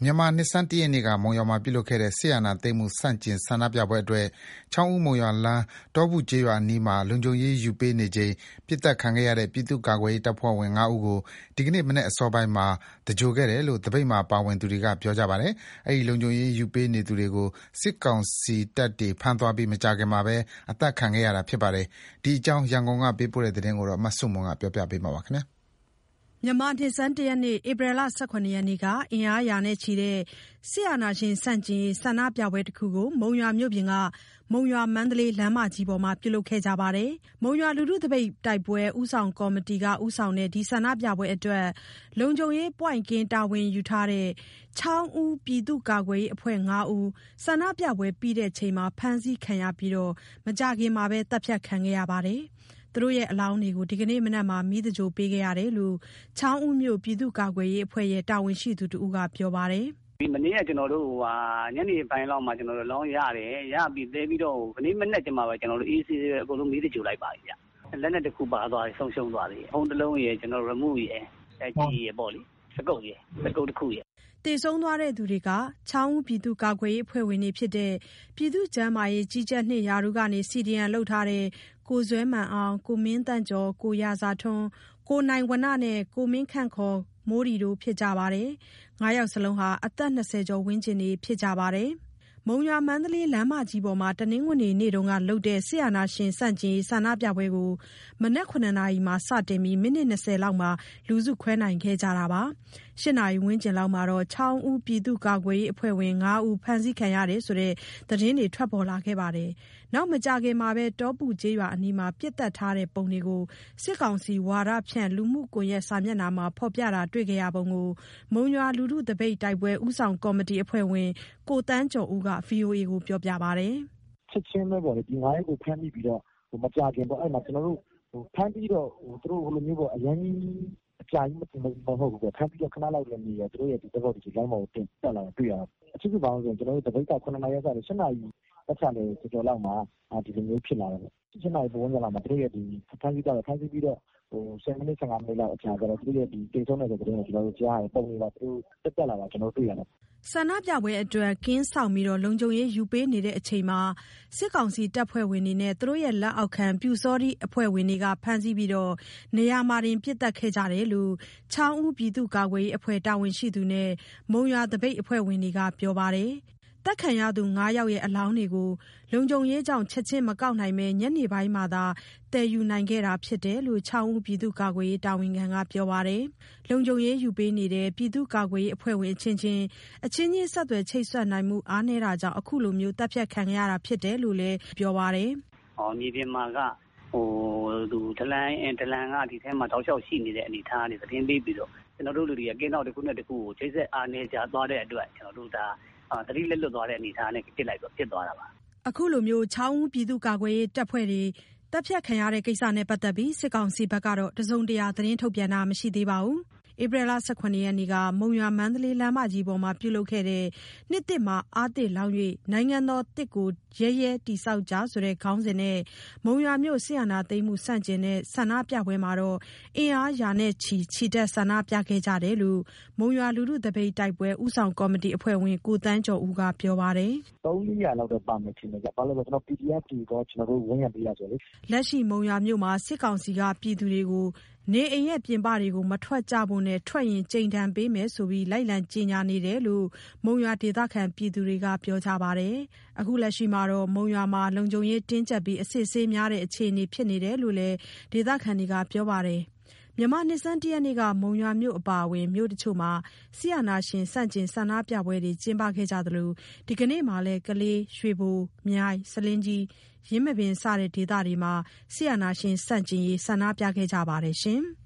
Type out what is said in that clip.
မြန်မာနှစ်ဆန်း1ရက်နေ့ကမုံရွာမှာပြုလုပ်ခဲ့တဲ့စစ်အာဏာသိမ်းမှုဆန့်ကျင်ဆန္ဒပြပွဲအတွက်ချောင်းဦးမုံရွာလမ်းတောပုကျေးရွာအနီးမှာလုံခြုံရေးယူပေးနေချိန်ပစ်သတ်ခံခဲ့ရတဲ့ပြည်သူ့ကာကွယ်ရေးတပ်ဖွဲ့ဝင်5ဦးကိုဒီကနေ့မနက်အစောပိုင်းမှာသဂြိုဟ်ခဲ့တယ်လို့သပိတ်မှာပါဝင်သူတွေကပြောကြပါတယ်။အဲဒီလုံခြုံရေးယူပေးနေသူတွေကိုစစ်ကောင်စီတပ်တွေဖမ်းသွားပြီးမကြာခင်မှာပဲအသတ်ခံခဲ့ရတာဖြစ်ပါတယ်။ဒီအကြောင်းရန်ကုန်ကပေးပို့တဲ့သတင်းကိုမဆုမွန်ကပြောပြပေးမှာပါခင်ဗျာ။မြန်မာနှစ်ဆန်း1ရက်နေ့ဧပြီလ18ရက်နေ့ကအင်အားရာနဲ့ချီတဲ့စစ်အာဏာရှင်ဆန့်ကျင်ရေးဆန္ဒပြပွဲတစ်ခုကိုမုံရွာမြို့ပြင်ကမုံရွာမန္တလေးလမ်းမကြီးပေါ်မှာပြုလုပ်ခဲ့ကြပါတယ်။မုံရွာလူထုသပိတ်တိုက်ပွဲဦးဆောင်ကော်မတီကဦးဆောင်တဲ့ဒီဆန္ဒပြပွဲအတွက်လုံခြုံရေးပွိုင့်ကင်းတာဝန်ယူထားတဲ့ချောင်းဦးပြည်သူ့ကာကွယ်ရေးအဖွဲ့5ဦးဆန္ဒပြပွဲပြီးတဲ့ချိန်မှာဖမ်းဆီးခံရပြီးမကြာခင်မှာပဲတပ်ဖြတ်ခံခဲ့ရပါတယ်။သူတို့ရဲ့အလောင်းတွေကိုဒီကနေ့မနက်မှာမီးသဂြိုဟ်ပေးခဲ့ရတယ်လို့ချောင်းဦးမြို့ပြည်သူ့ကာကွယ်ရေးအဖွဲ့ရဲ့တာဝန်ရှိသူတဦးကပြောပါတယ်။မနေ့ကကျွန်တော်တို့ညနေပိုင်းလောက်မှာကျွန်တော်တို့လောင်းရတယ်ရပြီးသေးပြီးတော့ဒီနေ့မနေ့ကျမှပဲကျွန်တော်တို့ AC အကုန်လုံးမီးသဂြိုဟ်လိုက်ပါပြီဗျ။လက်နဲ့တစ်ခုပါသွားတယ်ဆုံးရှုံးသွားတယ်။ဖုံးတစ်လုံးရယ်ကျွန်တော် remove ရယ်ကြီးရယ်ပေါ့လေစကုတ်တစ်ခုရယ်တေဆုံးသွားတဲ့သူတွေကချောင်းဦးပြည်သူ့ကာကွယ်ရေးအဖွဲ့ဝင်တွေဖြစ်တဲ့ပြည်သူ့ကျန်းမာရေးကြီးကြပ်နှစ်ရာထူးကနေ CDN လုပ်ထားတဲ့ကိုဇွဲမှန်အောင်ကိုမင်းတန့်ကျော်ကိုရာဇာထွန်းကိုနိုင်ဝနနဲ့ကိုမင်းခန့်ခေါ်မိုးရီတို့ဖြစ်ကြပါတယ်။9ယောက်စလုံးဟာအသက်20ကျော်ဝန်းကျင်တွေဖြစ်ကြပါတယ်။မုံရွာမန္တလေးလမ်းမကြီးပေါ်မှာတနင်္ဂနွေနေ့တုန်းကလုပ်တဲ့စစ်အာဏာရှင်ဆန့်ကျင်ရေးဆန္ဒပြပွဲကိုမနက်9နာရီမှာစတင်ပြီးမိနစ်20လောက်မှာလူစုခွဲနိုင်ခဲ့ကြတာပါ။10နာရီဝန်းကျင်လောက်မှာတော့ချောင်းဦးပြည်သူ့ကာကွယ်ရေးအဖွဲ့ဝင်5ဦးဖမ်းဆီးခံရတယ်ဆိုတဲ့သတင်းတွေထွက်ပေါ်လာခဲ့ပါတယ်။နောက်မကြာခင်မှာပဲတောပုကျေးရွာအနီးမှာပြစ်တက်ထားတဲ့ပုံတွေကိုစစ်ကောင်စီဝါဒဖြန့်လူမှုကွန်ရက်စာမျက်နှာမှာဖော်ပြတာတွေ့ခဲ့ရပုံကိုမုံရွာလူထုသပိတ်တိုက်ပွဲဦးဆောင်ကော်မတီအဖွဲ့ဝင်ကိုတန်းကျော်ဦးက VOA ကိုပြောပြပါတယ်။ချက်ချင်းပဲပေါ့လေဒီ9ရက်ကိုဖမ်းပြီးတော့မကြာခင်ပေါ့အဲ့မှာကျွန်တော်တို့ဖမ်းပြီးတော့သူတို့ဟိုလိုမျိုးပေါ့အရင်အကြာကြီးမဟုတ်ဘူးပေါ့ဖမ်းပြီးတော့ခဏလောက်လည်းနေရသူတို့ရဲ့ဒီတော့ဒီလိုင်းမောင်တင်တက်လာတွေ့ရအောင်အချစ်စုပေါင်းဆိုကျွန်တော်တို့တပိတ်က9နာရီရက်ကနေ7နာရီပတ်ချတယ်တော်လောက်မှာဒီလိုမျိုးဖြစ်လာတယ်7နာရီပုံစံလောက်မှာသူတို့ရဲ့ဒီဖမ်းပြီးတော့10မိနစ်15မိနစ်လောက်အကြာကျတော့သူတို့ရဲ့ဒီတိတ်ဆုံးတဲ့တဲ့ကျွန်တော်တို့ကြားရပုံတွေကသူတို့တက်လာတာကျွန်တော်တွေ့ရတယ်ဆန္ဒပြပွဲအတွက်ကင်းဆောင်ပြီးလုံခြုံရေးယူပေးနေတဲ့အချိန်မှာစစ်ကောင်စီတပ်ဖွဲ့ဝင်တွေနဲ့သူတို့ရဲ့လက်အောက်ခံပြူစောတိအဖွဲ့ဝင်တွေကဖမ်းဆီးပြီးနေရာမှာတင်ပစ်တက်ခဲ့ကြတယ်လို့ချောင်းဦးပြည်သူ့ကာကွယ်ရေးအဖွဲ့တာဝန်ရှိသူနဲ့မုံရွာသပိတ်အဖွဲ့ဝင်တွေကပြောပါတယ်။တပ်ခံရသူ9ယောက်ရဲ့အလောင်းတွေကိုလုံခြုံရေးကြောင့်ချက်ချင်းမကောက်နိုင်ပဲညနေပိုင်းမှာသာတည်ယူနိုင်ခဲ့တာဖြစ်တယ်လို့ချောင်းဦးပြည်သူ့ကာကွယ်ရေးတာဝန်ခံကပြောပါတယ်။လုံခြုံရေးယူပေးနေတဲ့ပြည်သူ့ကာကွယ်ရေးအဖွဲ့ဝင်အချင်းချင်းဆက်သွယ်ချိတ်ဆက်နိုင်မှုအားနည်းတာကြောင့်အခုလိုမျိုးတပ်ဖြတ်ခံရတာဖြစ်တယ်လို့လည်းပြောပါတယ်။မြေပြင်မှာကသူဒလန်ကဒီထဲမှာတောက်လျှောက်ရှိနေတဲ့အနေအထားတွေသတင်းပေးပြီးတော့ကျွန်တော်တို့လူတွေကကင်းတော့တစ်ခုနဲ့တစ်ခုကိုချိတ်ဆက်အားနည်းကြသွားတဲ့အတွက်ကျွန်တော်တို့ဒါသတိလက်လွတ်သွားတဲ့အနေအထားနဲ့ဖြစ်သွားတာပါအခုလိုမျိုးချောင်းဦးပြည်သူ့ကာကွယ်ရေးတပ်ဖွဲ့တွေတပ်ဖြတ်ခံရတဲ့ကိစ္စနဲ့ပတ်သက်ပြီးစစ်ကောင်စီဘက်ကတော့တစုံတရာသတင်းထုတ်ပြန်တာမရှိသေးပါဘူးဧပြီလ18ရက်နေ့ကမုံရွာမန္တလေးလမ်းမကြီးပေါ်မှာပြုလုပ်ခဲ့တဲ့နှစ်တစ်မှာအားတစ်လောင်း၍နိုင်ငံတော်တစ်ကိုရဲတိဆောက်ကြဆိုတဲ့ခေါင်းစဉ်နဲ့မုံရွာမြို့ဆီယနာသိမ်းမှုစန့်ကျင်တဲ့ဆန္ဒပြပွဲမှာတော့အင်အားရာနဲ့ချီတက်ဆန္ဒပြခဲ့ကြတယ်လို့မုံရွာလူထုသပိတ်တိုက်ပွဲဦးဆောင်ကော်မတီအဖွဲ့ဝင်ကိုတန်းကျော်ဦးကပြောပါတယ် 300လောက်တော့ပါမယ်ထင်တယ်။ဘာလို့လဲကျွန်တော် PDF တီကိုကျွန်တော်တို့ဝင်ရပေးရဆိုလေလက်ရှိမုံရွာမြို့မှာစစ်ကောင်စီကပြည်သူတွေကိုနေအိမ်ရဲ့ပြင်ပတွေကိုမထွက်ကြဖို့နဲ့ထွက်ရင်ကြိမ်ဒဏ်ပေးမယ်ဆိုပြီးလိုက်လံကြေညာနေတယ်လို့မုံရွာဒေသခံပြည်သူတွေကပြောကြပါတယ်။အခုလက်ရှိမှာတော့မုံရွာမှာလုံခြုံရေးတင်းကျပ်ပြီးအစစ်ဆေးများတဲ့အခြေအနေဖြစ်နေတယ်လို့လည်းဒေသခံတွေကပြောပါတယ်။မြန်မာနှစ်ဆန်း1ရက်နေ့ကမုံရွာမြို့အပါအဝင်မြို့တချို့မှာဆီယနာရှင်စန့်ကျင်ဆန္ဒပြပွဲတွေကျင်းပခဲ့ကြသလိုဒီကနေ့မှာလည်းကလေးရွှေဘိုမြိုင်စလင်းကြီးရင်းမပင်စတဲ့ဒေသတွေမှာဆီယနာရှင်စန့်ကျင်ရေးဆန္ဒပြခဲ့ကြပါတယ်ရှင်။